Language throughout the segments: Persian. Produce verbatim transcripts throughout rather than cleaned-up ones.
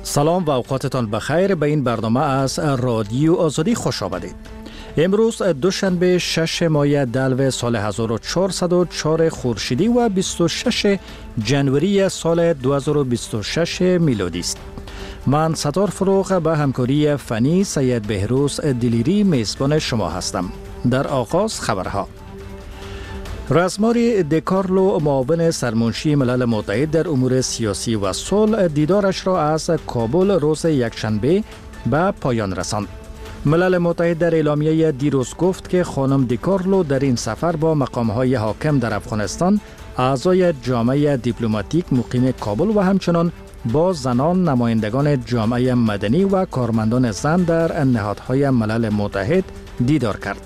سلام و اوقاتتان بخیر. به این برنامه از رادیو آزادی خوش آمدید. امروز دوشنبه شش ماه دلو سال هزار و چهارصد و چهار خورشیدی و بیست و شش جنوری سال دو هزار و بیست و شش میلادی است. من ستار فروغ به همکاری فنی سید بهروز دلیری میزبان شما هستم. در آغاز خبرها. رزماری دیکارلو معاون سرمنشی ملل متحد در امور سیاسی و صلح دیدارش را از کابل روز یکشنبه به پایان رساند. ملل متحد در اعلامیه دیروز گفت که خانم دیکارلو در این سفر با مقام‌های حاکم در افغانستان، اعضای جامعه دیپلماتیک مقیم کابل و همچنان با زنان، نمایندگان جامعه مدنی و کارمندان زن در نهادهای ملل متحد دیدار کرد.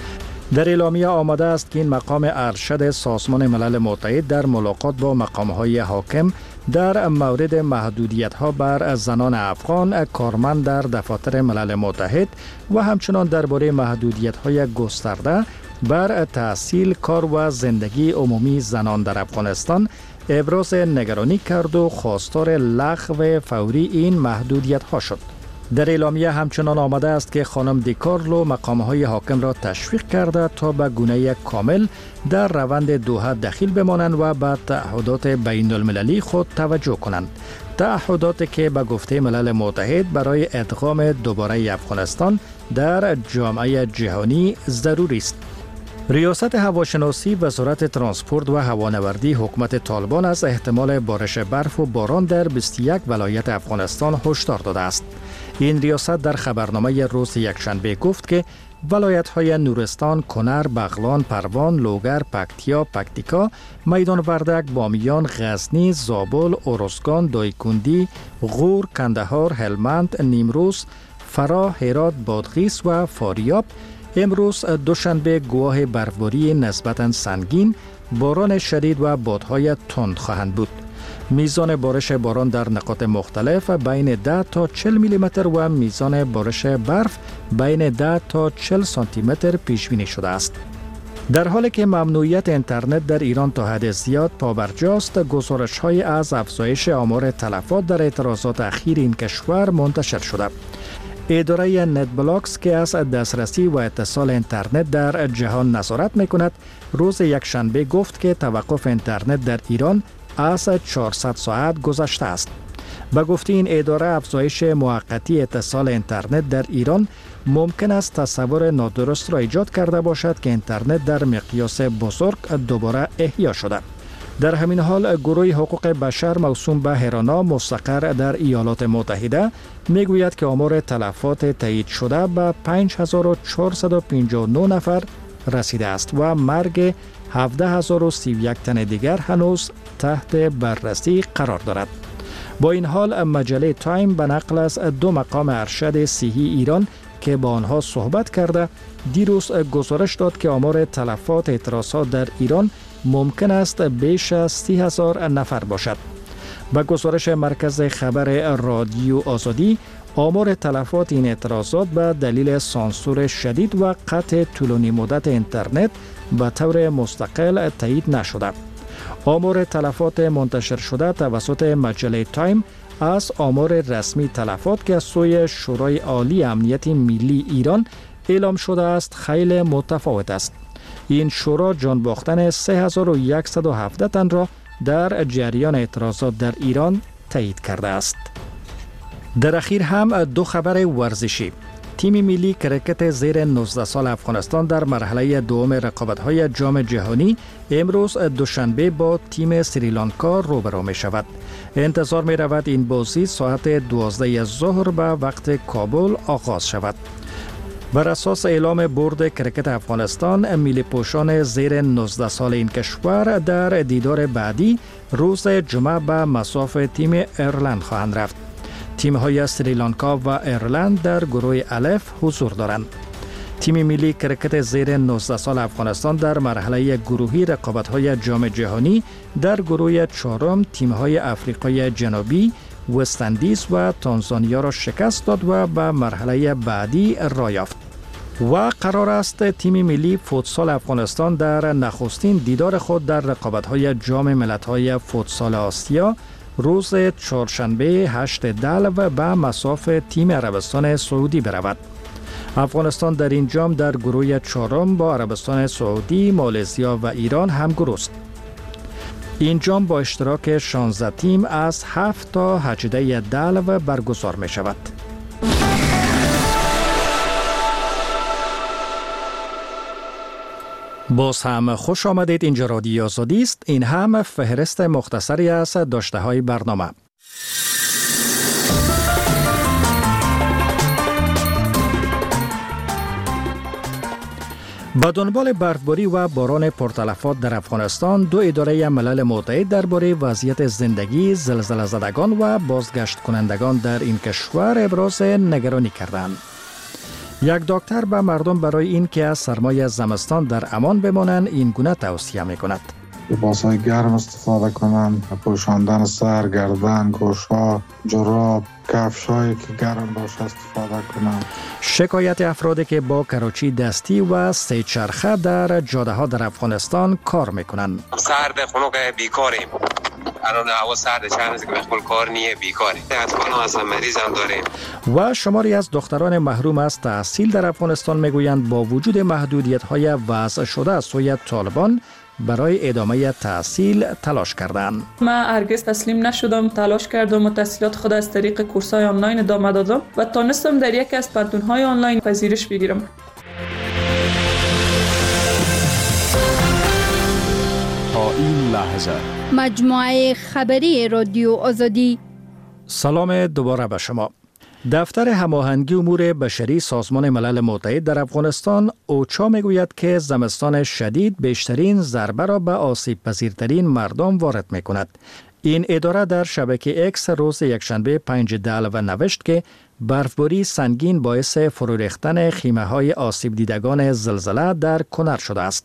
در اعلامیه آمده است که این مقام ارشد سازمان ملل متحد در ملاقات با مقام‌های حاکم در مورد محدودیت‌ها بر زنان افغان کارمند در دفاتر ملل متحد و همچنان درباره محدودیت‌های گسترده بر تحصیل، کار و زندگی عمومی زنان در افغانستان ابراز نگرانی کرد و خواستار لغو فوری این محدودیت‌ها شد. در اعلامیه همچنان آمده است که خانم دیکارلو مقام‌های حاکم را تشویق کرده تا به گونه کامل در روند دوحه دخیل بمانند و به تعهدات بین المللی خود توجه کنند. تعهداتی که به گفته ملل متحد برای ادغام دوباره افغانستان در جامعه جهانی ضروری است. ریاست هواشناسی وزارت ترانسپورت و هوانوردی حکومت طالبان از احتمال بارش برف و باران در بیست و یک ولایت افغانستان هشدار داده است. این ریاست در خبرنامه روز یکشنبه گفت که ولایت‌های نورستان، کنر، بغلان، پروان، لوگر، پکتیا، پکتیکا، میدان وردک، بامیان، غزنی، زابل، ارزگان، دایکندی، غور، کندهار، هلمند، نیمروز، فراه، هرات، بادغیس و فاریاب امروز دوشنبه گواه برفباری نسبتاً سنگین، باران شدید و بادهای تند خواهند بود. میزان بارش باران در نقاط مختلف بین ده تا چهل میلی متر و میزان بارش برف بین ده تا چهل سانتی متر پیش بینی شده است. در حالی که ممنوعیت اینترنت در ایران تا حد زیاد پابرجاست، گزارش‌های از افزایش آمار تلفات در اعتراضات اخیر این کشور منتشر شده. اداره نت بلاکس که از دسترسی و اتصال اینترنت در جهان نظارت می‌کند، روز یکشنبه گفت که توقف اینترنت در ایران از چهارصد ساعت گذشته است. به گفته این اداره، افزایش موقتی اتصال اینترنت در ایران ممکن است تصور نادرست را ایجاد کرده باشد که اینترنت در مقیاس بزرگ دوباره احیا شده. در همین حال گروه حقوق بشر موسوم به هرانا مستقر در ایالات متحده میگوید که آمار تلفات تایید شده به پنج هزار و چهارصد و پنجاه و نه نفر رسیده است و مرگ هفده هزار و سی و یک تن دیگر هنوز تحت بررسی قرار دارد. با این حال مجله تایم به نقل از دو مقام ارشد صحی ایران که با آنها صحبت کرده دیروز گزارش داد که آمار تلفات اعتراضات در ایران ممکن است بیش از سی هزار نفر باشد. با گزارش مرکز خبر رادیو آزادی، آمار تلفات این اعتراضات به دلیل سانسور شدید و قطع طولانی مدت اینترنت به طور مستقل تایید نشده. آمار تلفات منتشر شده توسط مجله تایم از آمار رسمی تلفات که از سوی شورای عالی امنیت ملی ایران اعلام شده است خیلی متفاوت است. این شورا جان باختن سه هزار و صد و هفده تن را در جریان اعتراضات در ایران تایید کرده است. در اخیر هم دو خبر ورزشی. تیم ملی کرکت زیر نوزده سال افغانستان در مرحله دوم رقابت‌های جام جهانی امروز دوشنبه با تیم سریلانکا روبرو می شود. انتظار می رود این بازی ساعت دوازده ظهر به وقت کابل آغاز شود. بر اساس اعلام بورد کرکت افغانستان، ملی پوشان زیر نوزده سال این کشور در دیدار بعدی روز جمعه به مصاف تیم ایرلند خواهند رفت. تیم‌های سریلانکا و ایرلند در گروه الف حضور دارند. تیم ملی کرکت زیر نوزده سال افغانستان در مرحله گروهی رقابت‌های جام جهانی در گروه چهارم تیم‌های آفریقای جنوبی، وست اندیز و تانزانیا را شکست داد و به مرحله بعدی راه یافت. و قرار است تیم ملی فوتسال افغانستان در نخستین دیدار خود در رقابت‌های جام ملت‌های فوتسال آسیا روز چهارشنبه هشت دلو به مصاف تیم عربستان سعودی برود. افغانستان در این جام در گروه چهارم با عربستان سعودی، مالزیا و ایران همگروه است. این جام با اشتراک شانزده تیم از هفت تا هجده دلو برگزار می شود. باز هم خوش آمدید. اینجا رادیو آزادی است. این هم فهرست مختصری از داشته های برنامه. با دنبال برفباری و باران پرتلفات در افغانستان، دو اداره ملل متحد درباره وضعیت زندگی زلزله زدگان و بازگشت کنندگان در این کشور ابراز نگرانی کردند. یک دکتر به مردم برای این که از سرمای زمستان در امان بمانند این گونه توصیه می کند. لباس‌های گرم استفاده کنند، پوشاندن سر، گردن، گوش‌ها، جراب، کفش‌هایی که گرم باشه استفاده کنند. شکایت افرادی که با کراچی دستی و سه چرخه در جاده‌ها در افغانستان کار می‌کنند. سرد خنک بیکاریم. الان هوا سرد چند روزه که بخول کار نیه بیکاریم. اطفال اصلا مریض هم داریم. و شماری از دختران محروم از تحصیل در افغانستان میگویند با وجود محدودیت‌های وضع شده از سوی طالبان برای ادامه تحصیل تلاش کردند. من هرگز تسلیم نشدم، تلاش کردم و تحصیلات خود از طریق کورس‌های آنلاین ادامه دادم و تانستم در یکی از پنتون‌های آنلاین پذیرش بگیرم. تا این لحظه مجموعه خبری رادیو آزادی. سلام دوباره به شما. دفتر هماهنگی امور بشری سازمان ملل متحد در افغانستان اوچا میگوید که زمستان شدید بیشترین ضربه را به آسیب پذیرترین مردم وارد می کند. این اداره در شبکه اکس روز یکشنبه پنج دلو نوشت که برفباری سنگین باعث فرو ریختن خیمه های آسیب دیدگان زلزله در کنر شده است.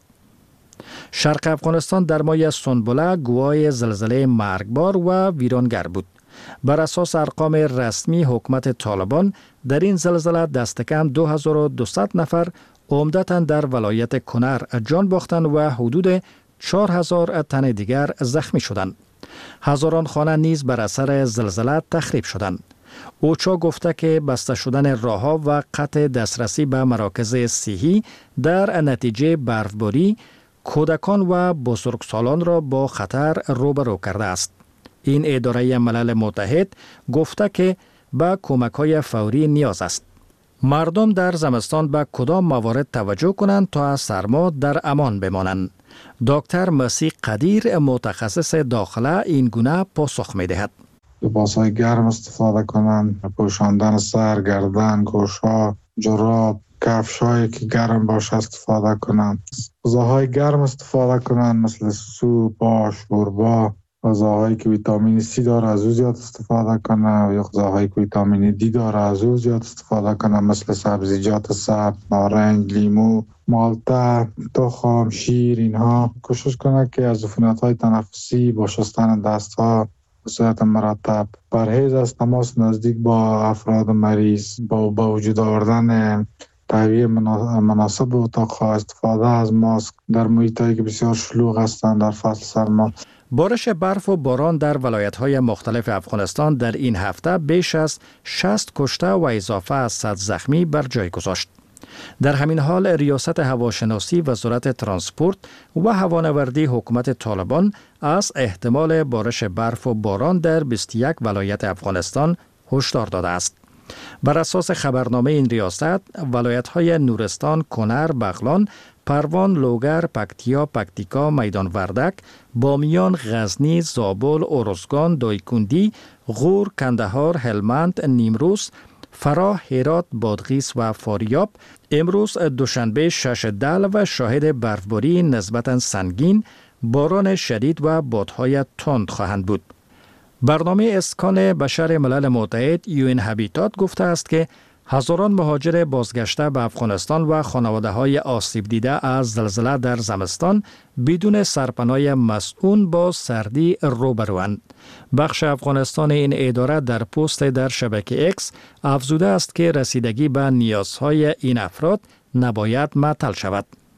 شرق افغانستان در ماه سنبله گواه زلزله مرگبار و ویرانگر بود. بر اساس ارقام رسمی حکومت طالبان در این زلزله دست کم دو هزار و دویست نفر عمدتاً در ولایت کنر جان باختند و حدود چهار هزار تن دیگر زخمی شدند. هزاران خانه نیز بر اثر زلزله تخریب شدند. اوچا گفته که بسته شدن راه‌ها و قطع دسترسی به مراکز صحی در نتیجه برفباری کودکان و بزرگسالان را با خطر روبرو کرده است. این اداره ملل متحد گفته که به کمک‌های فوری نیاز است. مردم در زمستان به کدام موارد توجه کنند تا از سرما در امان بمانند؟ دکتر مسیح قدیر متخصص داخله این گونه پاسخ می‌دهد. لباس‌های گرم استفاده کنند، پوشاندن سر، گردن، گوش‌ها، جراب، کفش‌هایی که گرم باشه استفاده کنند. غذاهای گرم استفاده کنند مثل سوپ، آش، شوربا. غذاهایی که ویتامین سی داره از او زیاد استفاده کنه یا غذاهایی که ویتامین دی داره از او زیاد استفاده کنه مثل سبزیجات سبز، نارنج، لیمو، مالته، تخم، شیر. اینها کوشش کنه که از عفونت‌های تنفسی با شستن دست‌ها به صورت مرتب، پرهیز از تماس نزدیک با افراد مریض، با با وجود آوردن تهویه مناسب اتاق‌ها، استفاده از ماسک در محیطایی که بسیار شلوغ هستند در فصل سرما. بارش برف و باران در ولایت‌های مختلف افغانستان در این هفته بیش از شصت کشته و اضافه از صد زخمی بر جای گذاشت. در همین حال ریاست هواشناسی وزارت ترانسپورت و هوانوردی حکومت طالبان از احتمال بارش برف و باران در بیست و یک ولایت افغانستان هشدار داده است. بر اساس خبرنامه این ریاست، ولایت‌های نورستان، کنر، بغلان، پروان، لوگر، پکتیا، پکتیکا، میدان وردک، بامیان، غزنی، زابل، ارزگان، دایکندی، غور، کندهار، هلمند، نیمروز، فراه، هرات، بادغیس و فاریاب امروز دوشنبه شش دلو شاهد برفباری نسبتاً سنگین، باران شدید و بادهای تند خواهند بود. برنامه اسکان بشر ملل متحد یو این هابیتات گفته است که هزاران مهاجر بازگشته به افغانستان و خانواده‌های آسیب دیده از زلزله در زمستان بدون سرپناه مسئول با سردی روبروند. بخش افغانستان این اداره در پست در شبکه اکس افزوده است که رسیدگی به نیازهای این افراد نباید معطل شود.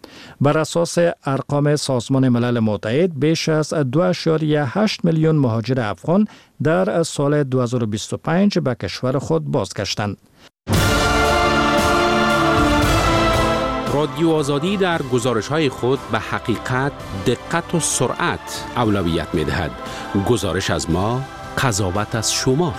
بر اساس ارقام سازمان ملل متحد بیش از دو ممیز هشت میلیون مهاجر افغان در سال دو هزار و بیست و پنج به کشور خود بازگشتند. رادیو آزادی در گزارش‌های خود به حقیقت، دقت و سرعت اولویت می‌دهد. گزارش از ما، قضاوت از شما.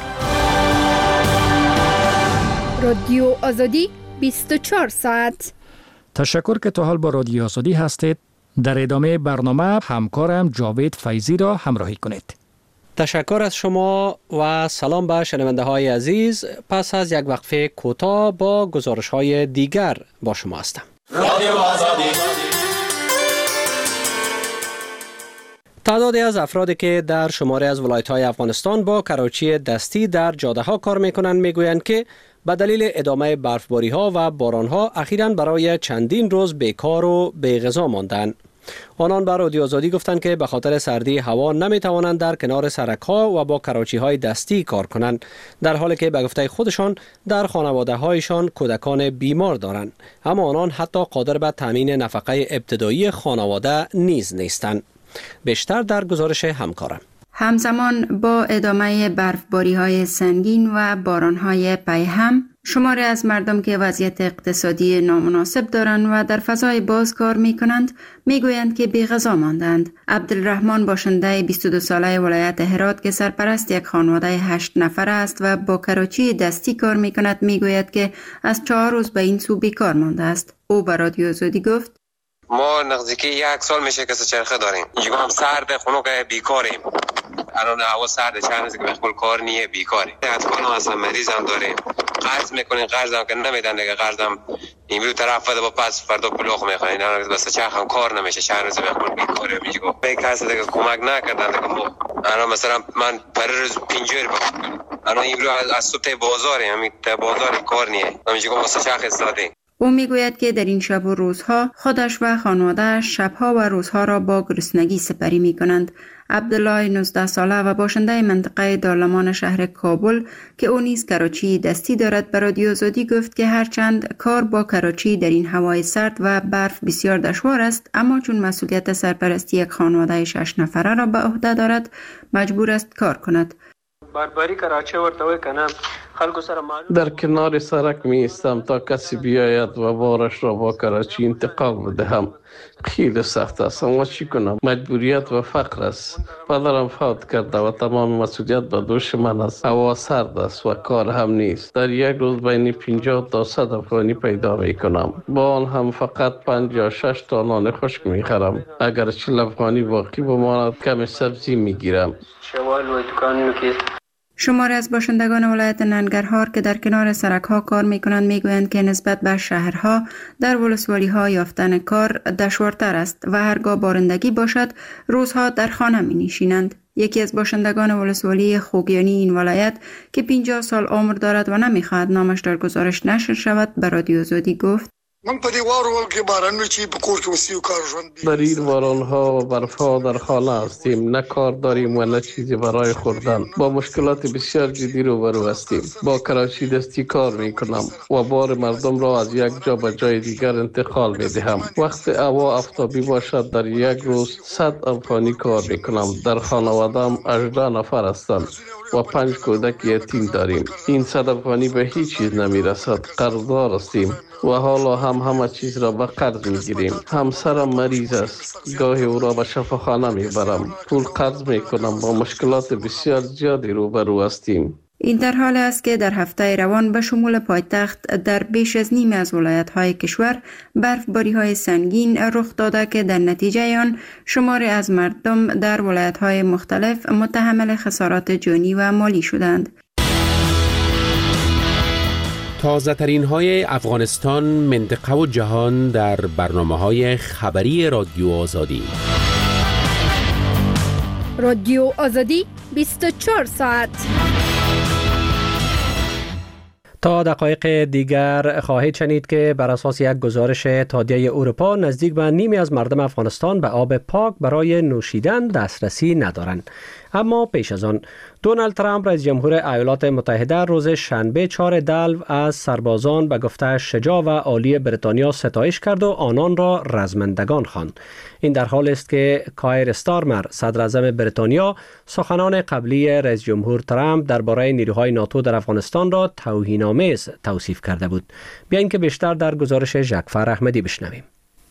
رادیو آزادی بیست و چهار ساعت. تشکر که تا حال با رادیو آزادی هستید. در ادامه برنامه همکارم جاوید فیضی را همراهی کنید. تشکر از شما و سلام به شنونده های عزیز. پس از یک وقفه کوتاه با گزارش های دیگر با شما هستم. رادیو آزادی. تعدادی از افرادی که در شماری از ولایت‌های افغانستان با کراچی دستی در جاده‌ها کار می‌کنند می‌گویند که به دلیل ادامه برفباری‌ها و باران‌ها اخیراً برای چندین روز بیکار و بی‌غذا ماندند. آنان به رادیو آزادی گفتند که به خاطر سردی هوا نمی‌توانند در کنار سرک‌ها و با کراچی‌های دستی کار کنند، در حالی که به گفته خودشان در خانواده‌هایشان کودکان بیمار دارند، اما آنان حتی قادر به تامین نفقه ابتدایی خانواده نیز نیستند. بیشتر در گزارش همکارم. همزمان با ادامه برفباری‌های سنگین و باران‌های پیهم، شماری از مردم که وضعیت اقتصادی نامناسب دارند و در فضای باز کار می‌کنند، می‌گویند که بی‌غذا ماندند. عبدالرحمن باشنده بیست و دو ساله ولایت هرات که سرپرست یک خانواده هشت نفره است و با کراچی دستی کار می‌کند، می‌گوید که از چهار روز به این سو بیکار مانده است. او به رادیو آزادی گفت: ما نزدیکی یک سال میشه که چرخه داریم. اینجا هم سرد، خونو که بیکاریم. الان هوا سرد، چند روزه که بخول کار نیه، بیکاریم. اطفال هم اصلا مریض هم داریم. قرض میکنین، قرض هم که نمیدن دیگه. قرض هم امروز طرف بده با پس فردا پلوخ میخواین. الان بس چرخ هم کار نمیشه، چند روزه بخول بیکاریم. میگه به کسی دیگه کمک نکردن دیگه. ما الان مثلا من پر روز پنجور بخورم. الان امروز از صبح بازاریم، همین بازار کار نیه. میگه واسه چرخ استاده. او میگوید که در این شب و روزها خودش و خانواده‌اش شبها و روزها را با گرسنگی سپری می کنند. عبدالله نوزده ساله و باشنده منطقه دارالمان شهر کابل که او نیز کراچی دستی دارد به رادیو آزادی گفت که هرچند کار با کراچی در این هوای سرد و برف بسیار دشوار است، اما چون مسئولیت سرپرستی یک خانواده شش نفره را به عهده دارد مجبور است کار کند. بربری کراچی ورته وای کنه خلکو سره معلوم در کنار سرک می ایستم تا کسی بیاید و بارش را با کراچی انتقال بدهم. خیلی سخت است، اما چی کنم؟ مجبوریت و فقر است. پدرم فوت کرده و تمام مسئولیت به دوش من است. هوا سرد است و کار هم نیست. در یک روز بین پنجاه تا صد افغانی پیدا می کنم. با آن هم فقط پنج یا شش تا نان خشک می خرم. اگر چهل افغانی باقی بماند کمی سبزی می گیرم. شوال و دکان میکید. شماری از باشندگان ولایت ننگرهار که در کنار سرک‌ها کار می‌کنند می‌گویند که نسبت به شهرها در ولسوالی‌ها یافتن کار دشوارتر است و هرگاه بارندگی باشد روزها در خانه می‌نشینند. یکی از باشندگان ولسوالی خوگیانی این ولایت که پنجاه سال عمر دارد و نمی‌خواهد نامش در گزارش نشر شود به رادیو آزادی گفت: من په دې وارو کې بارانو چې په کور کې وسیو کار ژوند در این باران‌ها و برف‌ها در خانه هستیم، نه کار داریم و نه چیزی برای خوردن. با مشکلات بسیار جدی روبرو هستیم. با کراچی دستی کار می‌کنم و بار مردم را از یک جا به جای دیگر انتقال می‌دهم. وقت هوا آفتابی باشد در یک روز صد افغانی کار می‌کنم. در خانواده‌ام هجده نفر هستند و پنج کودک یتیم داریم. این صد افغانی به هیچ چیز نمی‌رسد. قرضدار هستیم و حالا هم همه چیز را به قرض میگیریم. همسرم مریض است، گاهی او را به شفاخانه میبرم. پول قرض میکنم. با مشکلات بسیار زیادی روبرو هستیم. این در حال است که در هفته روان به شمول پایتخت در بیش از نیم از ولایت‌های کشور برفباری‌های سنگین رخ داده که در نتیجه آن شماری از مردم در ولایت‌های مختلف متحمل خسارات جانی و مالی شدند. تازه ترین های افغانستان، منطقه و جهان در برنامه های خبری رادیو آزادی. رادیو آزادی بیست و چهار ساعت. تا دقایق دیگر خواهید شنید که بر اساس یک گزارش اتحادیه اروپا نزدیک به نیمی از مردم افغانستان به آب پاک برای نوشیدن دسترسی ندارند. اما پیش از آن دونالد ترامپ رئیس جمهور ایالات متحده روز شنبه چهار دلو از سربازان به گفته شجاع و عالی بریتانیا ستایش کرد و آنان را رزمندگان خواند. این در حال است که کایر استارمر صدر اعظم بریتانیا سخنان قبلی رئیس جمهور ترامپ درباره نیروهای ناتو در افغانستان را توهین‌آمیز توصیف کرده بود. بیایید که بیشتر در گزارش ژکفر احمدی بشنویم.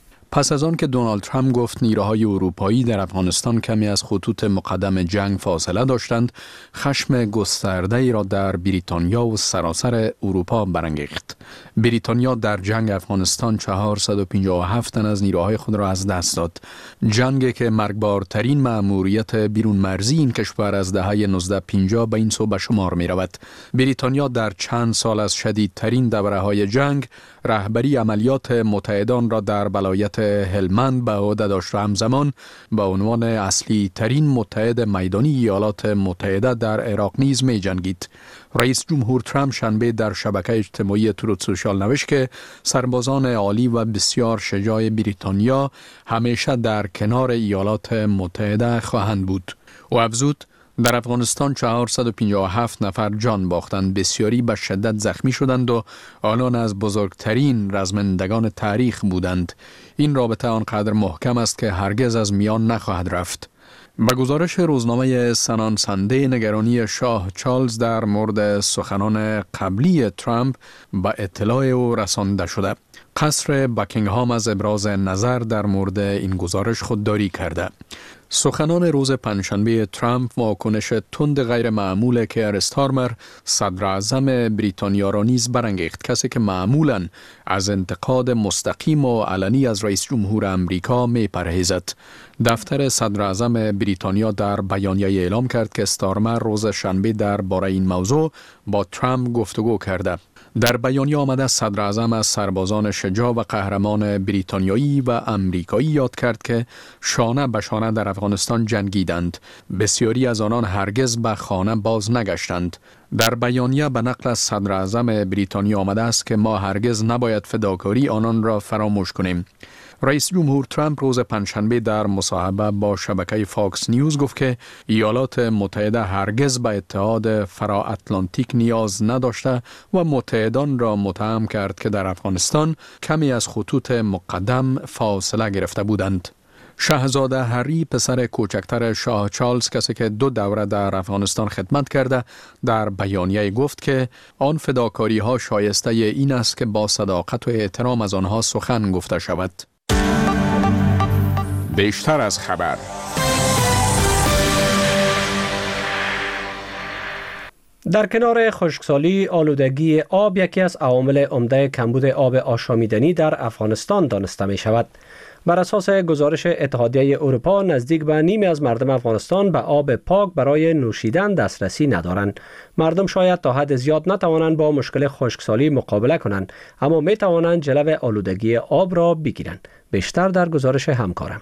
پس از آن که دونالد ترامپ گفت نیروهای اروپایی در افغانستان کمی از خطوط مقدم جنگ فاصله داشتند، خشم گسترده‌ای را در بریتانیا و سراسر اروپا برانگیخت. بریتانیا در جنگ افغانستان چهارصد و پنجاه و هفت تن از نیروهای خود را از دست داد. جنگی که مرگبارترین مأموریت بیرون مرزی این کشور از دهه نوزده پنجاه به این سو به شمار می رود. بریتانیا در چند سال از شدیدترین دوره‌های جنگ رهبری عملیات متحدان را در ولایت هلمند به عهده داشت و همزمان به عنوان اصلی ترین متحد میدانی ایالات متحده در عراق نیز می جنگید. رئیس جمهور ترامپ شنبه در شبکه اجتماعی تروت سوشال نوشت که سربازان عالی و بسیار شجاع بریتانیا همیشه در کنار ایالات متحده خواهند بود. و افزود در افغانستان چهارصد و پنجاه و هفت نفر جان باختند، بسیاری به شدت زخمی شدند و آنان از بزرگترین رزمندگان تاریخ بودند. این رابطه آنقدر محکم است که هرگز از میان نخواهد رفت. به گزارش روزنامه سنان سنده، نگرانی شاه چارلز در مورد سخنان قبلی ترامپ به اطلاع او رسانده شده. قصر بکینگهام از ابراز نظر در مورد این گزارش خودداری کرده. سخنان روز پنجشنبه ترامپ واکنش تند غیر معمول کایر استارمر صدر اعظم بریتانیا را نیز برانگیخت، کسی که معمولاً از انتقاد مستقیم و علنی از رئیس جمهور امریکا می پرهیزد. دفتر صدر اعظم بریتانیا در بیانیه اعلام کرد که استارمر روز شنبه درباره این موضوع با ترامپ گفتگو کرده. در بیانیه آمده صدر اعظم از سربازان شجاع و قهرمان بریتانیایی و امریکایی یاد کرد که شانه به شانه در افغانستان جنگیدند. بسیاری از آنان هرگز به خانه باز نگشتند. در بیانیه به نقل از صدر اعظم بریتانیا آمده است که ما هرگز نباید فداکاری آنان را فراموش کنیم. رئیس جمهور ترامپ روز پنجشنبه در مصاحبه با شبکه فاکس نیوز گفت که ایالات متحده هرگز به اتحاد فرا اتلانتیک نیاز نداشته و متحدان را متهم کرد که در افغانستان کمی از خطوط مقدم فاصله گرفته بودند. شاهزاده هری، پسر کوچکتر شاه چارلز، کسی که دو دوره در افغانستان خدمت کرده، در بیانیه گفت که آن فداکاری ها شایسته این است که با صداقت و احترام از آنها سخن گفته شود. بیشتر از خبر. در کنار خشکسالی، آلودگی آب یکی از عوامل عمده کمبود آب آشامیدنی در افغانستان دانسته می شود. بر اساس گزارش اتحادیه اروپا، نزدیک به نیمی از مردم افغانستان به آب پاک برای نوشیدن دسترسی ندارند. مردم شاید تا حد زیاد نتوانند با مشکل خشکسالی مقابله کنند، اما می توانند جلو آلودگی آب را بگیرند. بیشتر در گزارش همکارم.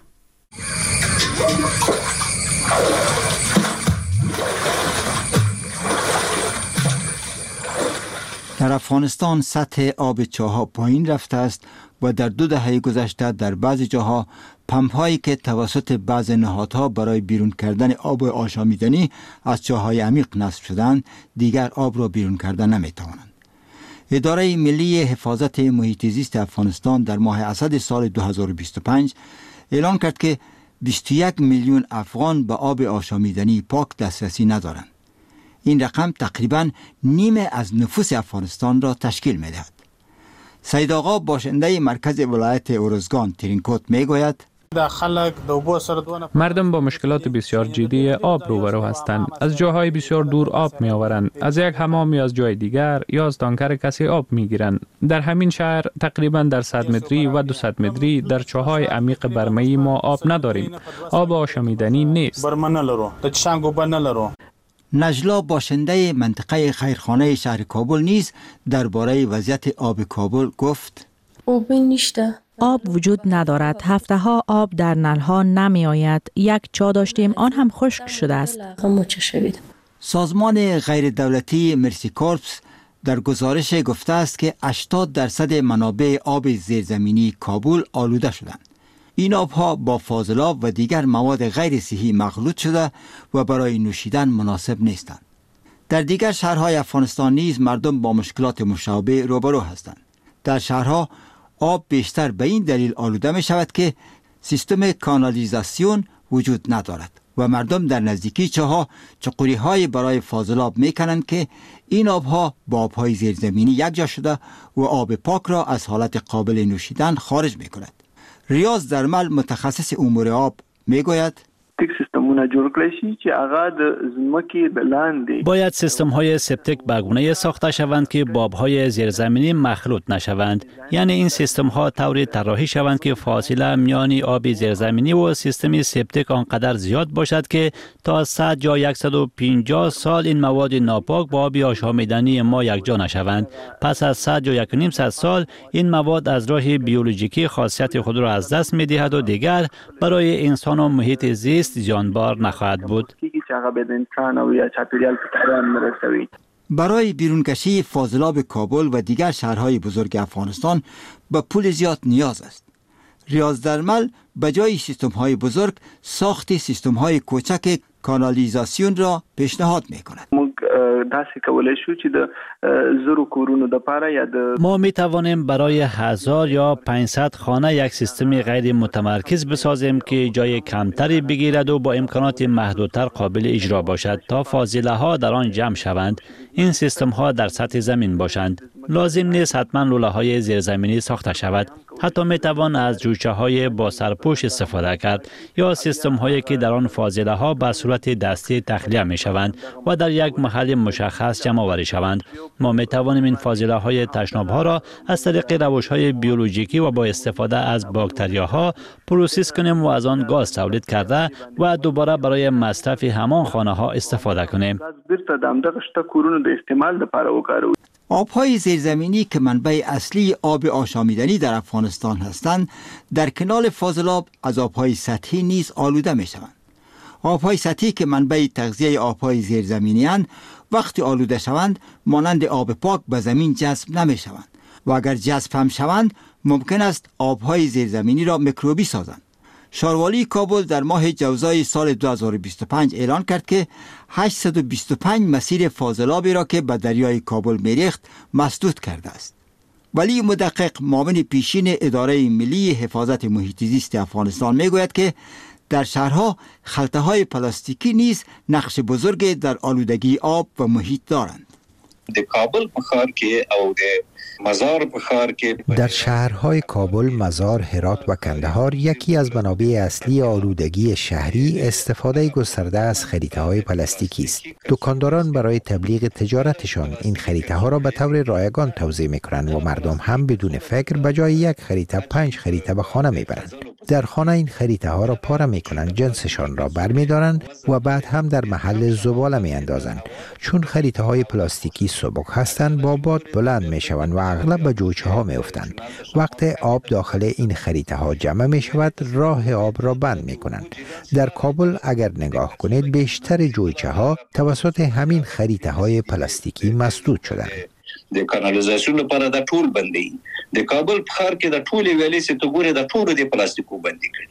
در افغانستان سطح آب چاه‌ها پایین رفته است و در دو دهه گذشته در بعضی جاها پمپ‌هایی که توسط بعض نهادها برای بیرون کردن آب آشامیدنی از چاه‌های عمیق نصب شدند، دیگر آب را بیرون کردن نمی‌توانند. اداره ملی حفاظت محیط زیست افغانستان در ماه اسد سال دو هزار و بیست و پنج اعلام کرد که بیست و یک میلیون افغان به آب آشامیدنی پاک دسترسی ندارند. این رقم تقریباً نیمه از نفوس افغانستان را تشکیل می‌دهد. سید آقا، باشنده مرکز ولایت ارزگان ترینکوت، میگوید مردم با مشکلات بسیار جدی آب روبرو هستند. از جاهای بسیار دور آب می آورند. از یک حمام یا از جای دیگر یا از تانکر کسی آب می گیرند. در همین شهر تقریبا در صد متری و دویست متری در چاهای عمیق برمه‌ای ما آب نداریم. آب آشامیدنی نیست. نجلا، باشنده منطقه خیرخانه شهر کابل، نیز درباره وضعیت آب کابل گفت: آب نیسته. آب وجود ندارد. هفته ها آب در نل ها نمی آید. یک چا داشتیم، آن هم خشک شده است. سازمان غیر دولتی مرسی کورپس در گزارش گفته است که هشتاد درصد منابع آب زیرزمینی کابل آلوده شدند. این آبها با فاضلاب و دیگر مواد غیر صحی مخلوط شده و برای نوشیدن مناسب نیستند. در دیگر شهرهای افغانستان نیز مردم با مشکلات مشابه روبرو هستند. در شهرها آب بیشتر به این دلیل آلوده می شود که سیستم کانالیزاسیون وجود ندارد و مردم در نزدیکی چاها چقوری های برای فاضلاب می کنند که این آبها با آبهای زیرزمینی یک جا شده و آب پاک را از حالت قابل نوشیدن خارج می کند. ریاض درمل متخصص امور آب می گوید باید سیستم های سپتیک به گونه ساخته شوند که باب های زیرزمینی مخلوط نشوند. یعنی این سیستم ها طوری طراحی شوند که فاصله میان آب زیرزمینی و سیستم سپتیک آنقدر زیاد باشد که تا صد یا صد و پنجاه سال این مواد ناپاک با آب آشامیدنی ما یکجا نشوند. پس از صد یا نیم صد سال این مواد از راه بیولوژیکی خاصیت خود را از دست می دهد و دیگر برای انسان و محیط زیست زیانبار نخواهد بود. برای بیرونکشی فاضلاب کابل و دیگر شهرهای بزرگ افغانستان به پول زیاد نیاز است. ریاض درمل به جای سیستم های بزرگ ساخت سیستم های کوچک کانالیزاسیون را پیشنهاد می کند. ما می توانیم برای هزار یا پانصد خانه یک سیستم غیر متمرکز بسازیم که جای کمتری بگیرد و با امکانات محدودتر قابل اجرا باشد تا فاضله ها در آن جمع شوند. این سیستم ها در سطح زمین باشند. لازم نیست حتما لوله های زیرزمینی ساخته شود. حتی می توان از جوچه های با سرپوش استفاده کرد یا سیستم هایی که در آن فاضله ها به صورت دستی تخلیه می شوند و در یک محل مشخص جمع آوری شوند. ما می توانیم این فاضله های تشناب ها را از طریق روش های بیولوژیکی و با استفاده از باکتریاها پروسس کنیم و از آن گاز تولید کرده و دوباره برای مصرف همان خانه ها استفاده کنیم. آبهای زیرزمینی که منبع اصلی آب آشامیدنی در افغانستان هستند، در کنار فاضلاب از آبهای سطحی نیز آلوده می شوند. آبهای سطحی که منبع تغذیه آبهای زیرزمینی اند، وقتی آلوده شوند مانند آب پاک به زمین جذب نمی شوند و اگر جذب هم شوند ممکن است آبهای زیرزمینی را میکروبی سازند. شاروالی کابل در ماه جوزای سال دو هزار و بیست و پنج اعلان کرد که هشتصد و بیست و پنج مسیر فاضلابی را که به دریای کابل میریخت مسدود کرده است. ولی مدقق معاون پیشین اداره ملی حفاظت محیط زیست افغانستان میگوید که در شهرها خلطه‌های پلاستیکی نیز نقش بزرگی در آلودگی آب و محیط دارند. در کابل بخار که او مزار بخار که در شهرهای کابل، مزار، هرات و کندهار یکی از منابع اصلی آلودگی شهری استفاده گسترده از خریطه‌های پلاستیکی است. دکانداران برای تبلیغ تجارتشان این خریطه‌ها را به طور رایگان توزیع می‌کنند و مردم هم بدون فکر به جای یک خریطه پنج خریطه به خانه می‌برند. در خانه این خریطه‌ها را پاره می‌کنند، جنسشان را برمی‌دارند و بعد هم در محل زباله می‌اندازند. چون خریطه‌های پلاستیکی سبک هستند، با باد بلند می‌شوند و اغلب به جوچه ها می افتند. وقت آب داخل این خریطه ها جمع می شود، راه آب را بند می کنند. در کابل اگر نگاه کنید بیشتر جوچه ها توسط همین خریطه های پلاستیکی مسدود شدند. د کانالیزاسیون لپاره د ټول بندي د کابل په ښار کې د ټولې ویلې چې تو ګوره د ټولو د پلاستیکو بندي کړي.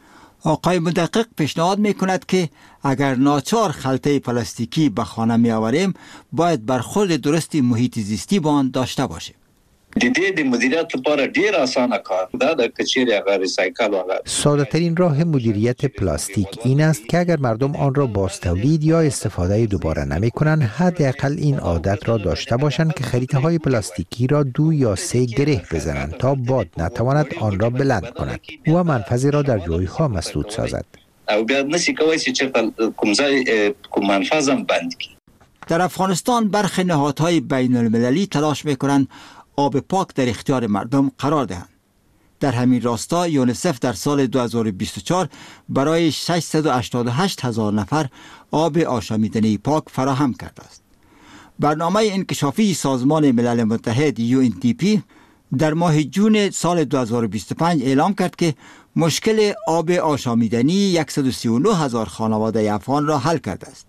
آقای مدقق پیشنهاد می کند که اگر ناچار خلطه پلاستیکی به خانه می آوریم باید برخورد درستی محیط زیستی با آن داشته باشیم. د دې د مدیریت لپاره ډیر اسانه کار دا د کچېری هغه ریسایکل هغه ساده ترین راه مدیریت پلاستیک این است که اگر مردم آن را باز تولید یا استفاده دوباره نمی کنند، حداقل این عادت را داشته باشند که خریطه های پلاستیکی را دو یا سه گره بزنند تا باد نتواند آن را بلند کند و منفذی را در جوی ها مسدود سازد. او بیا نسی کوي چې چرته کوم ځای کوم منفذم بند کی. در افغانستان برخی نهادهای بین المللی تلاش میکنند آب پاک در اختیار مردم قرار دهند. در همین راستا یونیسف در سال دو هزار و بیست و چهار برای ششصد و هشتاد و هشت هزار نفر آب آشامیدنی پاک فراهم کرده است. برنامه انکشافی سازمان ملل متحد یو ان دی پی در ماه جون سال دو هزار و بیست و پنج اعلام کرد که مشکل آب آشامیدنی صد و سی و نه هزار خانواده افغان را حل کرده است.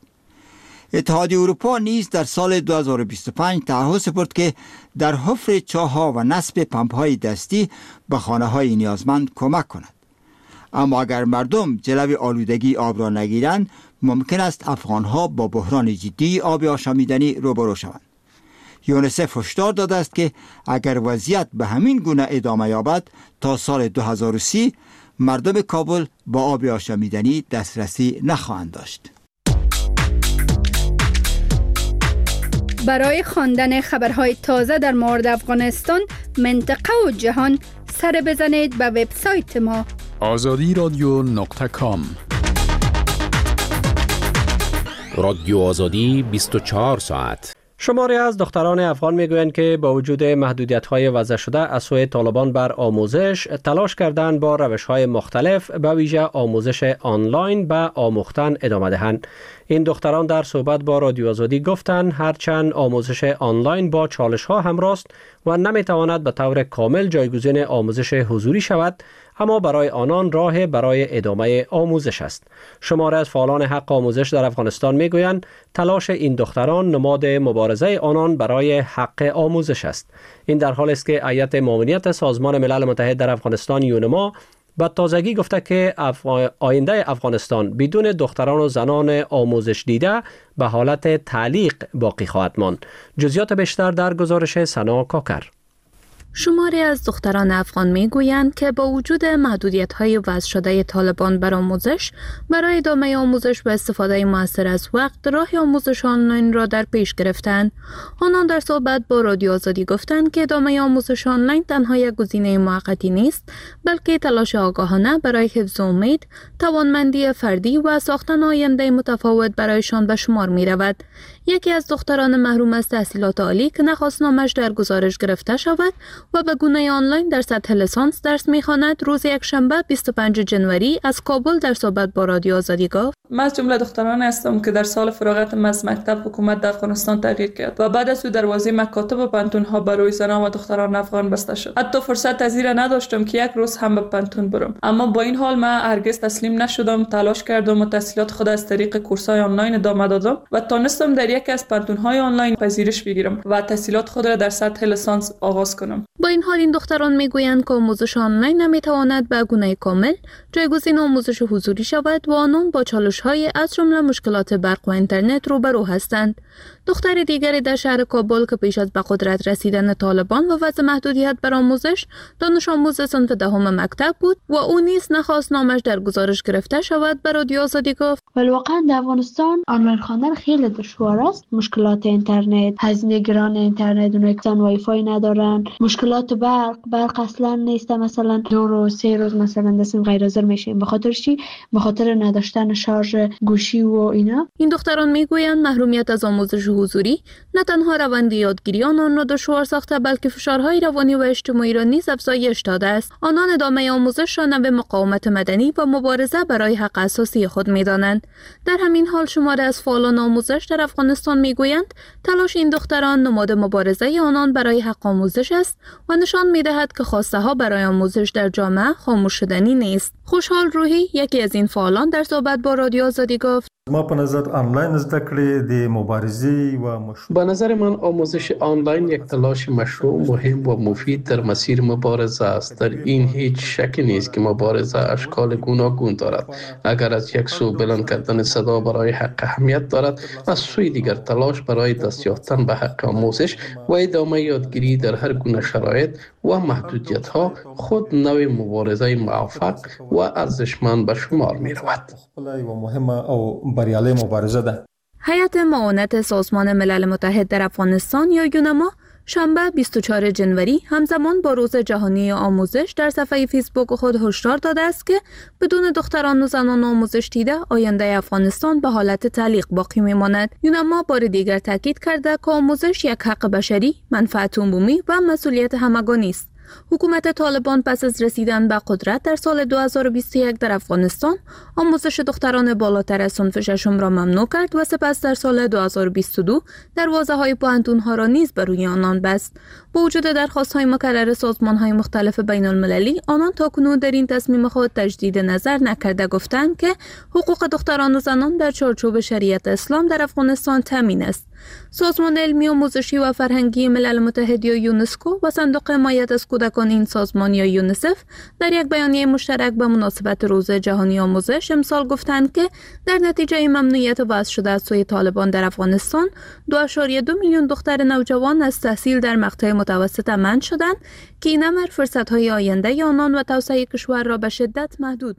اتحادیه اروپا نیز در سال دو هزار و بیست و پنج تعهد سپرد که در حفر چاه‌ها و نصب پمپ‌های دستی به خانه‌های نیازمند کمک کند. اما اگر مردم جلوی آلودگی آب را نگیرند ممکن است افغانها با بحران جدی آب آشامیدنی روبرو شوند. یونیسف هشدار داده است که اگر وضعیت به همین گونه ادامه یابد تا سال دو هزار و سی مردم کابل با آب آشامیدنی دسترسی نخواهند داشت. برای خواندن خبرهای تازه در مورد افغانستان، منطقه و جهان سر بزنید به وبسایت ما آزادی رادیو نقطه کام. رادیو آزادی بیست و چهار ساعت. شماری از دختران افغان میگویند که با وجود محدودیت‌های وضع شده از سوی طالبان بر آموزش، تلاش کردن با روش‌های مختلف به ویژه آموزش آنلاین به آموختن ادامه دهند. این دختران در صحبت با رادیو آزادی گفتند هرچند آموزش آنلاین با چالش‌ها همراه است و نمی‌تواند به طور کامل جایگزین آموزش حضوری شود، اما برای آنان راه برای ادامه آموزش است. شماره از فعالان حق آموزش در افغانستان میگویند تلاش این دختران نماد مبارزه آنان برای حق آموزش است. این در حالی است که هیئت ماموریت سازمان ملل متحد در افغانستان یونما با تازگی گفته که افغ... آینده افغانستان بدون دختران و زنان آموزش دیده به حالت تعلیق باقی خواهد ماند. جزئیات بیشتر در گزارش سنا کاکر. شماری از دختران افغان می گویند که با وجود محدودیت‌های وضع شده طالبان بر آموزش، برای ادامه آموزش و استفاده مؤثر از وقت راه آموزش آنلاین را در پیش گرفتند. آنان در صحبت با رادیو آزادی گفتند که ادامه آموزش آنلاین تنها یک گزینه موقتی نیست، بلکه تلاش آگاهانه برای حفظ امید، توانمندی فردی و ساختن آینده متفاوت برایشان به شمار می رود. یکی از دختران محروم از تحصیلات عالی که نخواستنامش در گزارش گرفته شود و به گونه آنلاین در سطح لیسانس درس می‌خواند، روز یکشنبه بیست و پنجم ژانویه از کابل در صحبت با رادیو آزادی گفت: من از جمله دختران هستم که در سال فراغتم از مکتب حکومت در افغانستان تغییر کرد و بعد از او دروازه مکاتب و پانتون‌ها برای زنان و دختران افغان بسته شد. حتی فرصت تذیر نداشتم که یک روز هم به پانتون برم، اما با این حال من هرگز تسلیم نشدم. تلاش کردم و تحصیلات خود از طریق کورس‌های آنلاین ادامه دادم و تانستم در یکی از پانتون‌های آنلاین پذیرش بگیرم و تحصیلات خود را در سطح لیسانس آغاز کنم. با این حال این دختران میگویند که آموزش آنلاین نمیتواند به گونه کامل جایگزین آموزش حضوری شود و آنان با چالش‌های از جمله مشکلات برق و اینترنت روبرو هستند. دختر دیگری در شهر کابل که پیش از به قدرت رسیدن طالبان و وضع محدودیت بر آموزش دانش آموز صنف دهم مکتب بود و او نیز نخواست نامش در گزارش گرفته شود. به رادیو آزادی گفت: واقعا در افغانستان آنلاین خواندن خیلی دشوار است. مشکلات اینترنت، هزینه گران اینترنت، اونایی که وای فای ندارن، مشکلات برق، برق اصلا نیست، مثلا دو روز سه روز مثلا دستم غیر حاضر میشیم به خاطر چی؟ به خاطر نداشتن شارژ گوشی و اینا. این دختران میگویند محرومیت از آموزش حضوری نه تنها روند یادگیری آنان را دشوار ساخته، بلکه فشارهای روانی و اجتماعی را نیز افزایش داده است. آنان ادامه آموزش را نوع مقاومت مدنی و مبارزه برای حق اساسی خود می‌دانند. در همین حال شماره از فعالان آموزش در افغانستان میگویند تلاش این دختران نماد مبارزه آنان برای حق آموزش است و نشان می‌دهد که خواسته ها برای آموزش در جامعه خاموش شدنی نیست. خوشحال روحی، یکی از این فعالان، در صحبت با رادیو آزادی گفت: ما په نظر آنلاین زده کړې د مبارزې و مشروع. به نظر من آموزش آنلاین یک تلاش مشروع، مهم و مفید در مسیر مبارزه است. در این هیچ شکی نیست که مبارزه اشکال گوناگون دارد. اگر از یک سو بلند کردن صدا برای حق اهمیت دارد، از سوی دیگر تلاش برای دست یافتن به حق آموزش و ادامه یادگیری در هر گونه شرایط و محدودیت ها خود نوع مبارزه موفق و ارزشمند به شمار می رود. هیئت معاونت سازمان ملل متحد در افغانستان یا یونما شنبه بیست و چهارم ژانویه همزمان با روز جهانی آموزش در صفحه فیسبوک خود هشدار داده است که بدون دختران و زنان آموزش دیده آینده افغانستان به حالت تعلیق باقی میماند. یونما بار دیگر تاکید کرده که آموزش یک حق بشری، منفعت عمومی و مسئولیت همگانی است. حکومت طالبان پس از رسیدن به قدرت در سال دو هزار و بیست و یک در افغانستان آموزش دختران بالاتر از صنف ششم را ممنوع کرد و سپس در سال دو هزار و بیست و دو دروازه‌های پوهنتون‌ها را نیز بر روی آنان بست. با وجود درخواست‌های مکرر سازمان‌های مختلف بین‌المللی، آنان تاکنون در این تصمیم خود تجدید نظر نکرده، گفتند که حقوق دختران و زنان در چارچوب شریعت اسلام در افغانستان تامین است. سازمان علمی آموزشی و فرهنگی ملل متحد یا یونسکو و صندوق حمایت از کودکان این سازمان یا یونیسف در یک بیانیه مشترک به مناسبت روز جهانی آموزش امسال گفتند که در نتیجه ممنوعیت وضع شده از سوی طالبان در افغانستان دو ممیز دو میلیون دختر نوجوان از تحصیل در مقطع متوسط منع شدند که این امر فرصت‌های آینده آنان و توسعه کشور را به شدت محدود